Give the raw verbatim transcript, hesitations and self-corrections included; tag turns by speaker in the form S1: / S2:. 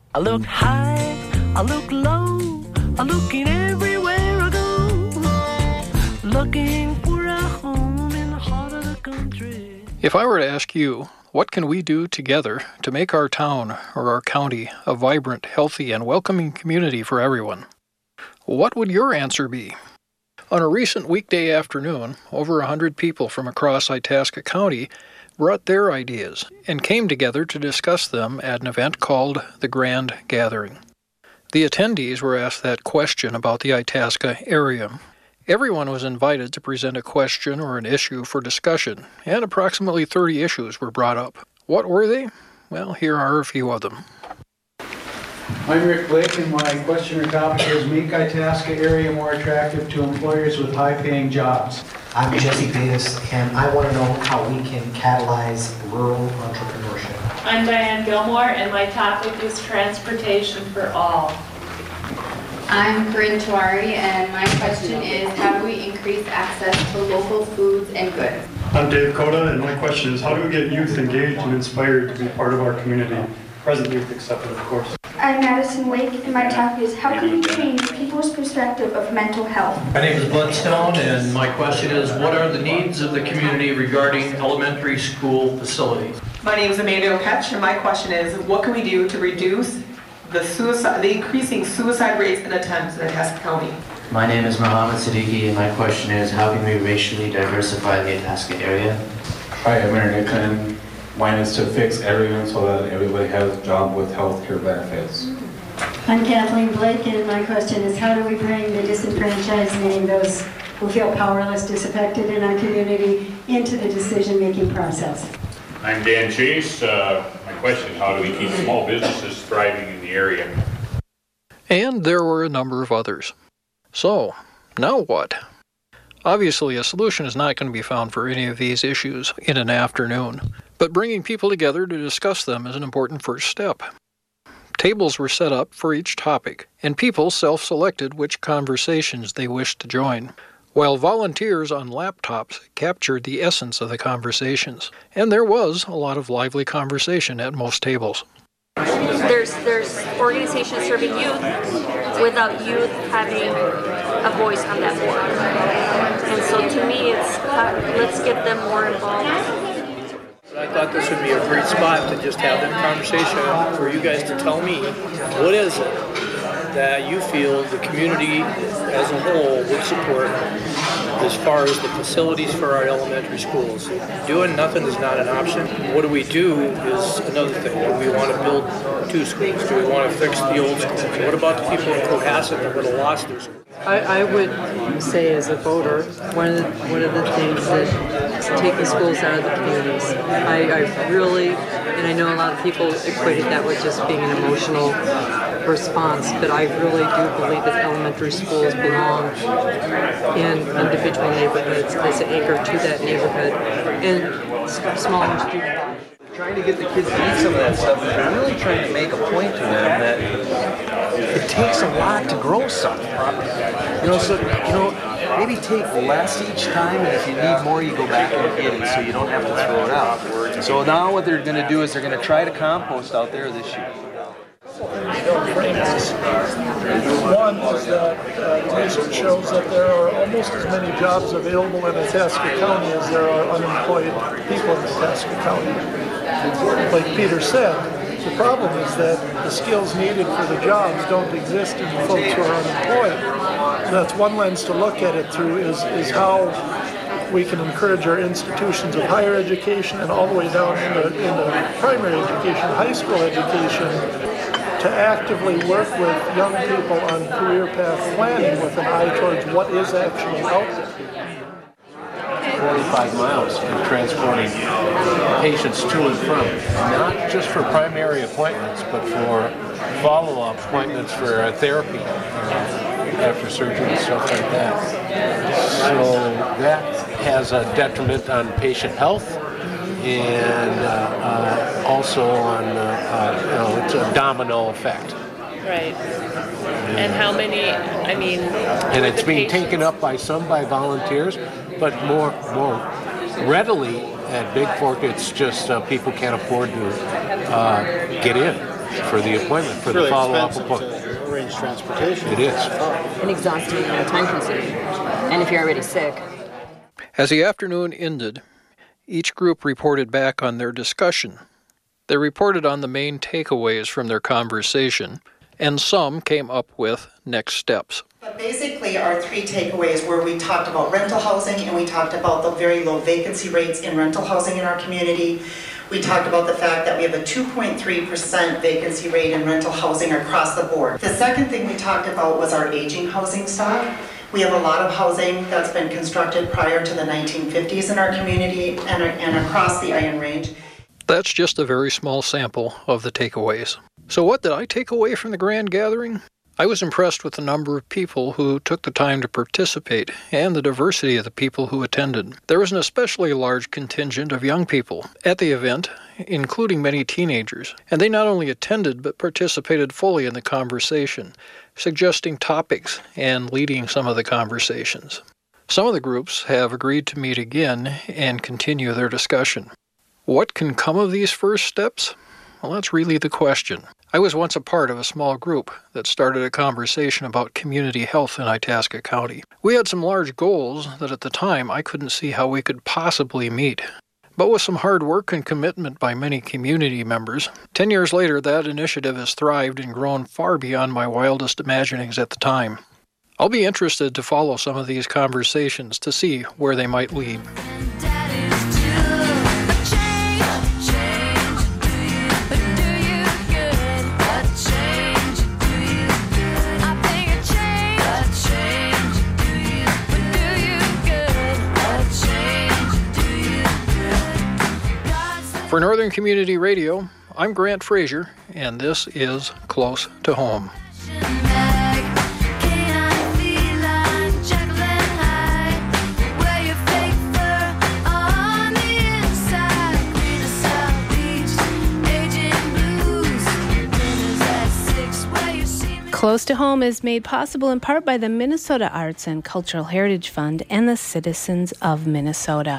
S1: I look high, I look low, I'm looking everywhere I go, looking for a home in the heart of the country.
S2: If I were to ask you, what can we do together to make our town or our county a vibrant, healthy, and welcoming community for everyone? What would your answer be? On a recent weekday afternoon, over a hundred people from across Itasca County brought their ideas and came together to discuss them at an event called the Grand Gathering. The attendees were asked that question about the Itasca area. Everyone was invited to present a question or an issue for discussion, and approximately thirty issues were brought up. What were they? Well, here are a few of them.
S3: I'm Rick Blake, and my question or topic is make Itasca area more attractive to employers with high-paying jobs.
S4: I'm Jesse Davis, and I want to know how we can catalyze rural entrepreneurship.
S5: I'm Diane Gilmore, and my topic is transportation for all.
S6: I'm Corinne Tawari, and my question is how do we increase access to local foods and goods?
S7: I'm Dave Coda, and my question is how do we get youth engaged and inspired to be part of our community? Present youth accepted, of course.
S8: I'm Madison Lake, and my topic is how can we change people's perspective of mental health?
S9: My name is Bloodstone, and my question is what are the needs of the community regarding elementary school facilities?
S10: My name is Amanda O'Ketch, and my question is what can we do to reduce the suicide, the increasing suicide rates and attempts in Itasca County?
S11: My name is Mohammed Siddiqui, and my question is how can we racially diversify the Itasca area?
S12: Hi, I'm Aaron Nicklin. Mine is to fix everyone so that everybody has a job with health care benefits.
S13: I'm Kathleen Blake, and my question is how do we bring the disenfranchised and those who feel powerless, disaffected in our community into the decision-making process?
S14: I'm Dan Chase. Uh, my question is how do we keep small businesses thriving in the area?
S2: And there were a number of others. So, now what? Obviously, a solution is not going to be found for any of these issues in an afternoon, but bringing people together to discuss them is an important first step. Tables were set up for each topic, and people self-selected which conversations they wished to join, while volunteers on laptops captured the essence of the conversations, and there was a lot of lively conversation at most tables.
S15: There's there's organizations serving youth without youth having a voice on that board. And so to me, it's uh, let's get them more involved.
S16: I thought this would be a great spot to just have that conversation for you guys to tell me what is it that you feel the community as a whole would support as far as the facilities for our elementary schools. Doing nothing is not an option. What do we do is another thing. Do we want to build two schools? Do we want to fix the old schools? What about the people in Cohasset that would have lost their schools?
S17: I, I would say as a voter, one of the, one of the things that taking schools out of the communities. I, I really, and I know a lot of people equated that with just being an emotional response, but I really do believe that elementary schools belong in individual neighborhoods as an anchor to that neighborhood and smaller student.
S18: Trying to get the kids to eat some of that stuff, and really trying to make a point to them that it takes a lot to grow something. You know, so, you know, maybe take less each time, and if you need more, you go back and get it so you don't have to throw it out. So now what they're going to do is they're going to try to compost out there this year.
S19: One is that uh, research shows that there are almost as many jobs available in Itasca County as there are unemployed people in Itasca County. Like Peter said, the problem is that the skills needed for the jobs don't exist in the folks who are unemployed. And that's one lens to look at it through is, is how we can encourage our institutions of higher education and all the way down into, into primary education, high school education, to actively work with young people on career path planning with an eye towards what is actually out there.
S20: forty-five miles in transporting patients to and from, not just for primary appointments, but for follow-up appointments for uh, therapy uh, after surgery and stuff like that. So that has a detriment on patient health and uh, uh, also on, uh, uh, you know, it's a domino effect.
S5: Right. And how many, I mean...
S20: And it's being taken up by some by volunteers, but more more readily at Big Fork, it's just uh, people can't afford to uh, get in. for the appointment, for
S21: It's
S20: the
S21: really
S20: follow-up
S21: expensive
S20: appointment.
S21: to arrange transportation.
S20: It is.
S22: And exhausting and time-consuming. And if you're already sick.
S2: As the afternoon ended, each group reported back on their discussion. They reported on the main takeaways from their conversation, and some came up with next steps.
S23: But basically, our three takeaways were we talked about rental housing, and we talked about the very low vacancy rates in rental housing in our community. We talked about the fact that we have a two point three percent vacancy rate in rental housing across the board. The second thing we talked about was our aging housing stock. We have a lot of housing that's been constructed prior to the nineteen fifties in our community and, and across the Iron Range.
S2: That's just a very small sample of the takeaways. So what did I take away from the grand gathering? I was impressed with the number of people who took the time to participate and the diversity of the people who attended. There was an especially large contingent of young people at the event, including many teenagers, and they not only attended but participated fully in the conversation, suggesting topics and leading some of the conversations. Some of the groups have agreed to meet again and continue their discussion. What can come of these first steps? Well, that's really the question. I was once a part of a small group that started a conversation about community health in Itasca County. We had some large goals that at the time I couldn't see how we could possibly meet. But with some hard work and commitment by many community members, ten years later that initiative has thrived and grown far beyond my wildest imaginings at the time. I'll be interested to follow some of these conversations to see where they might lead. For Northern Community Radio, I'm Grant Frazier, and this is Close to Home.
S24: Close to Home is made possible in part by the Minnesota Arts and Cultural Heritage Fund and the citizens of Minnesota.